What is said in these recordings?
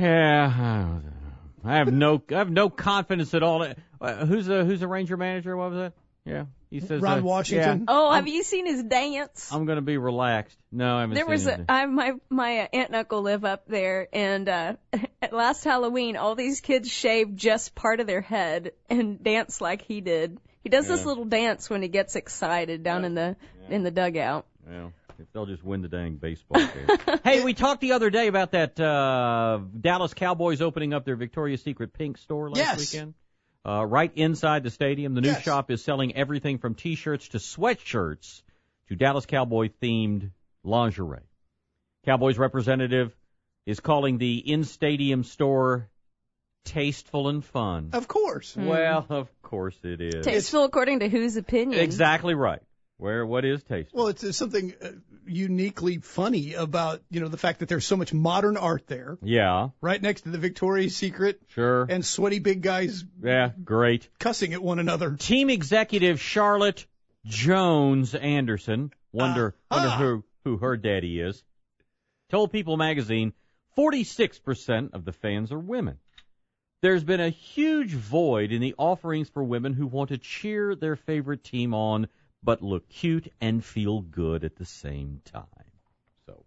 Yeah, I have no confidence at all. Who's the Ranger manager? What was that? Yeah, he says Ron Washington. Yeah, Oh, have you seen his dance? I'm going to be relaxed. No, I haven't seen it. My aunt and uncle live up there, and at last Halloween, all these kids shaved just part of their head and dance like he did. He does this little dance when he gets excited down in the dugout. Well, if they'll just win the dang baseball game. Hey, we talked the other day about that Dallas Cowboys opening up their Victoria's Secret pink store last weekend. Right inside the stadium. The new shop is selling everything from T-shirts to sweatshirts to Dallas Cowboy-themed lingerie. Cowboys representative is calling the in-stadium store tasteful and fun. Of course. Well, of course it is. Tasteful according to whose opinion? Exactly right. What is tasteful? Well, it's something uniquely funny about, the fact that there's so much modern art there. Yeah. Right next to the Victoria's Secret. Sure. And sweaty big guys. Yeah, great. Cussing at one another. Team executive Charlotte Jones Anderson, wonder who her daddy is, told People magazine 46% of the fans are women. There's been a huge void in the offerings for women who want to cheer their favorite team on, but look cute and feel good at the same time. So,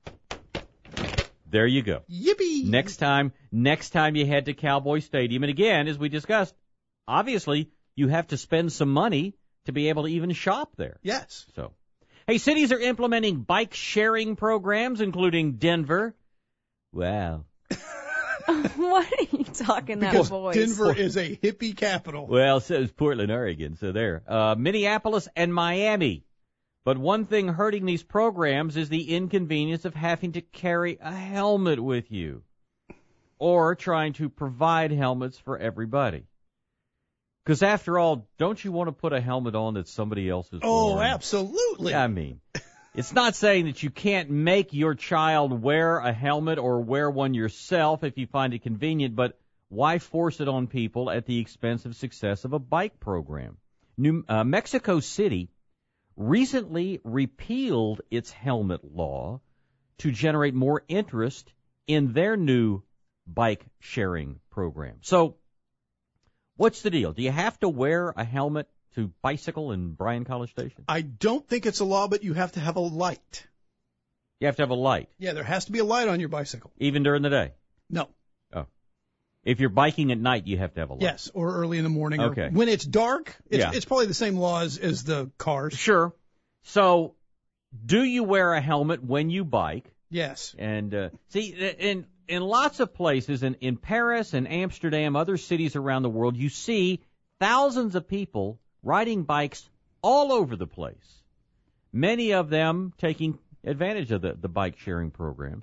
there you go. Yippee! Next time you head to Cowboy Stadium, and again, as we discussed, obviously you have to spend some money to be able to even shop there. Yes. So, hey, cities are implementing bike sharing programs, including Denver. Wow. What are you talking that Because voice? Denver is a hippie capital. Well, so is Portland, Oregon, so there. Minneapolis and Miami. But one thing hurting these programs is the inconvenience of having to carry a helmet with you or trying to provide helmets for everybody. Because after all, don't you want to put a helmet on that somebody else is Oh, wearing? absolutely. I mean, it's not saying that you can't make your child wear a helmet or wear one yourself if you find it convenient, but why force it on people at the expense of success of a bike program? Mexico City recently repealed its helmet law to generate more interest in their new bike sharing program. So, what's the deal? Do you have to wear a helmet to bicycle in Bryan College Station? I don't think it's a law, but you have to have a light. You have to have a light. Yeah, there has to be a light on your bicycle. Even during the day? No. Oh. If you're biking at night, you have to have a light. Yes, or early in the morning. Okay. Or when it's dark, it's probably the same laws as the cars. Sure. So, do you wear a helmet when you bike? Yes. And, see, in lots of places, in Paris and Amsterdam, other cities around the world, you see thousands of people riding bikes all over the place. Many of them taking advantage of the bike sharing programs.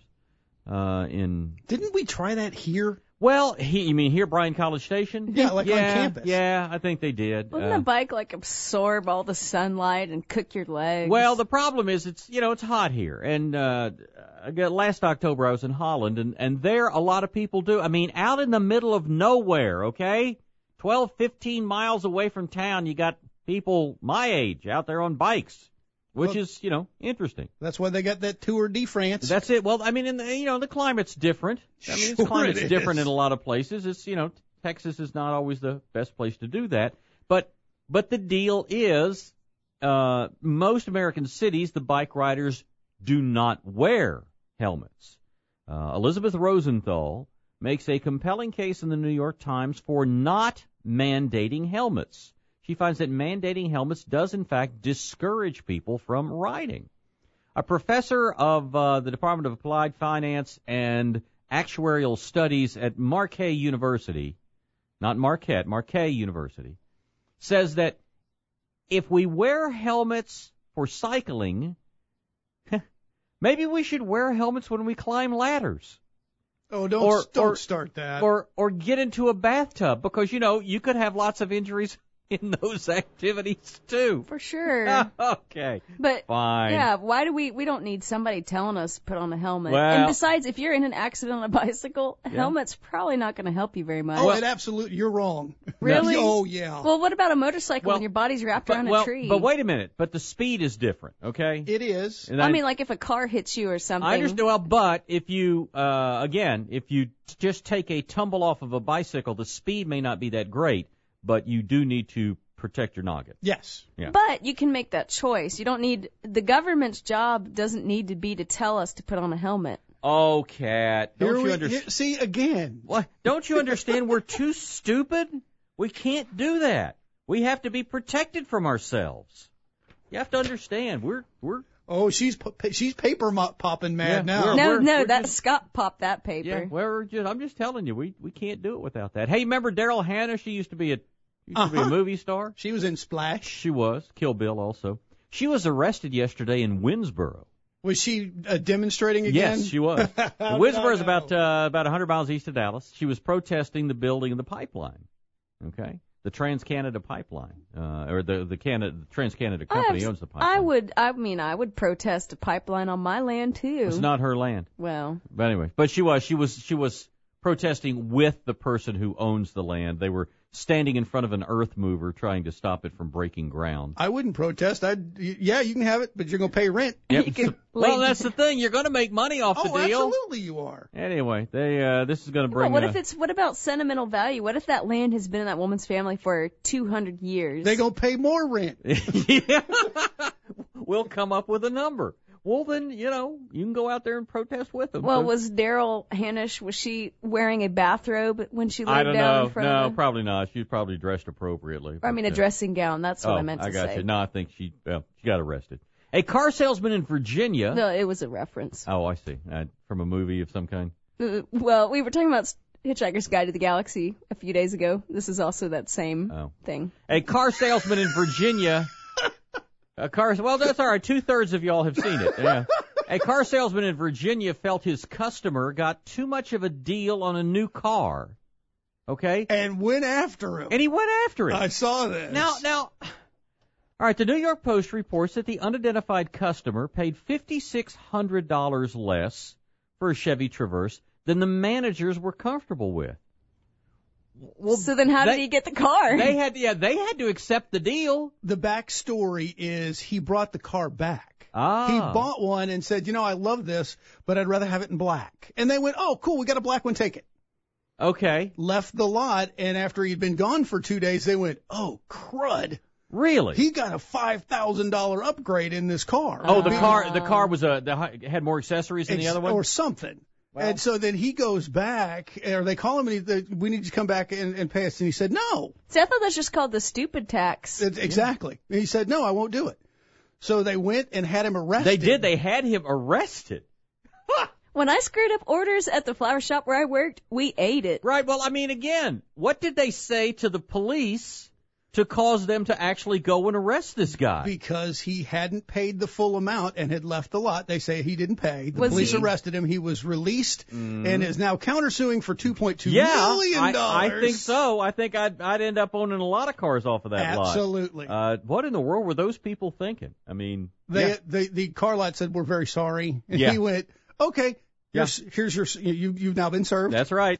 Didn't we try that here? Well, you mean here, Bryan College Station? Yeah, on campus. Yeah, I think they did. Wouldn't the bike absorb all the sunlight and cook your legs? Well, the problem is it's hot here. And last October I was in Holland, and there a lot of people do. I mean, out in the middle of nowhere, okay? 12, 15 miles away from town, you got people my age out there on bikes, which is, interesting. That's why they got that Tour de France. That's it. Well, I mean, the climate's different. I mean, the climate's different in a lot of places. It's, Texas is not always the best place to do that. But the deal is, most American cities, the bike riders do not wear helmets. Elizabeth Rosenthal makes a compelling case in the New York Times for not mandating helmets. She finds that mandating helmets does, in fact, discourage people from riding. A professor of the Department of Applied Finance and Actuarial Studies at Marquette University, not Marquette, Marquette University, says that if we wear helmets for cycling, maybe we should wear helmets when we climb ladders. Oh, don't start that. Or get into a bathtub because, you could have lots of injuries in those activities too. For sure. Okay. But fine. Yeah, why do we don't need somebody telling us to put on a helmet. Well, and besides, if you're in an accident on a bicycle, a helmet's probably not going to help you very much. Oh, absolutely, you're wrong. Really? Oh, yeah. Well, what about a motorcycle when your body's wrapped around a tree? But wait a minute. But the speed is different, okay? It is. And I mean, like if a car hits you or something. I understand. Well, but if you, if you just take a tumble off of a bicycle, the speed may not be that great, but you do need to protect your noggin. Yes. Yeah. But you can make that choice. You don't need, the government's job doesn't need to be to tell us to put on a helmet. Oh, Kat, don't you understand? See, again. What? Don't you understand? We're too stupid. We can't do that. We have to be protected from ourselves. You have to understand. We're. Oh, she's paper popping mad now. No, that's Scott popped that paper. Yeah, I'm just telling you, we can't do it without that. Hey, remember Daryl Hannah? She used to be a movie star. She was in Splash. She was. Kill Bill also. She was arrested yesterday in Winsboro. Was she demonstrating again? Yes, she was. Winsboro is about 100 miles east of Dallas. She was protesting the building of the pipeline. Okay, the Trans-Canada Pipeline, or the Trans-Canada Company owns the pipeline. I would protest a pipeline on my land too. It's not her land. Well. But anyway, but she was protesting with the person who owns the land. They were standing in front of an earth mover trying to stop it from breaking ground. I wouldn't protest. Yeah, you can have it, but you're going to pay rent. Yep. Well, that's the thing. You're going to make money off the deal. Oh, absolutely you are. Anyway, this is going to bring. What about sentimental value? What if that land has been in that woman's family for 200 years? They're going to pay more rent. Yeah. We'll come up with a number. Well, then, you can go out there and protest with them. Well, was Daryl Hanish, was she wearing a bathrobe when she laid down in front of No, him? probably not. She was probably dressed appropriately. Or, a dressing gown. That's what I meant to say. I got you. No, I think she got arrested. A car salesman in Virginia. No, it was a reference. Oh, I see. From a movie of some kind? Well, we were talking about Hitchhiker's Guide to the Galaxy a few days ago. This is also that same thing. A car salesman in Virginia... Well, that's all right. 2/3 of y'all have seen it. Yeah. A car salesman in Virginia felt his customer got too much of a deal on a new car. Okay? And went after him. And he went after it. I saw this. Now, all right, the New York Post reports that the unidentified customer paid $5,600 less for a Chevy Traverse than the managers were comfortable with. Well, so then how did he get the car? They had to accept the deal. The backstory is he brought the car back. He bought one and said, I love this, but I'd rather have it in black. And they went, oh, cool, we got a black one, take it. Okay. Left the lot, and after he'd been gone for 2 days, they went, oh, crud. Really? He got a $5,000 upgrade in this car. Oh, the car was had more accessories than the other one? Or something. Well, and so then he goes back, or they call him, and we need you to come back and pay us. And he said, no. See, I thought that's just called the stupid tax. Exactly. And he said, no, I won't do it. So they went and had him arrested. They did. They had him arrested. When I screwed up orders at the flower shop where I worked, we ate it. Right. Well, again, what did they say to the police to cause them to actually go and arrest this guy? Because he hadn't paid the full amount and had left the lot. They say he didn't pay. The police arrested him. He was released and is now countersuing for $2.2 million. I think so. I think I'd end up owning a lot of cars off of that lot. Absolutely. What in the world were those people thinking? The car lot said, we're very sorry. And he went, okay, here's your, you've now been served. That's right.